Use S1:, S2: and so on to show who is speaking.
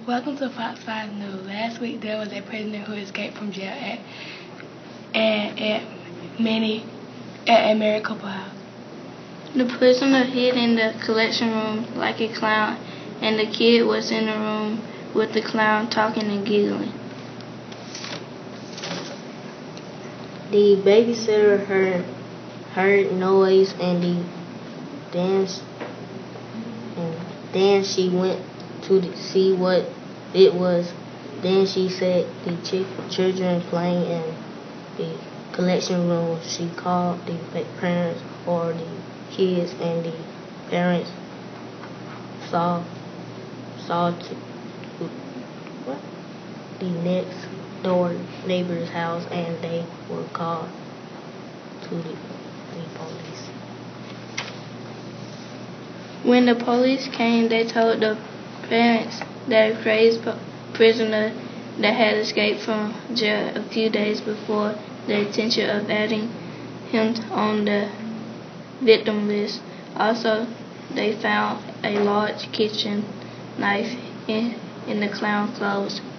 S1: Welcome to Fox 5 News. Last week there was a prisoner who escaped from jail at Maricopa House.
S2: The prisoner hid in the collection room like a clown, and the kid was in the room with the clown talking and giggling.
S3: The babysitter heard noise and then she went to see what it was. Then she said the children playing in the collection room. She called the parents or the kids, and the parents saw the next door neighbor's house, and they were called to the police.
S2: When the police came, they told the parents that a crazed prisoner that had escaped from jail a few days before the intention of adding him on the victim list. Also, they found a large kitchen knife in the clown's clothes.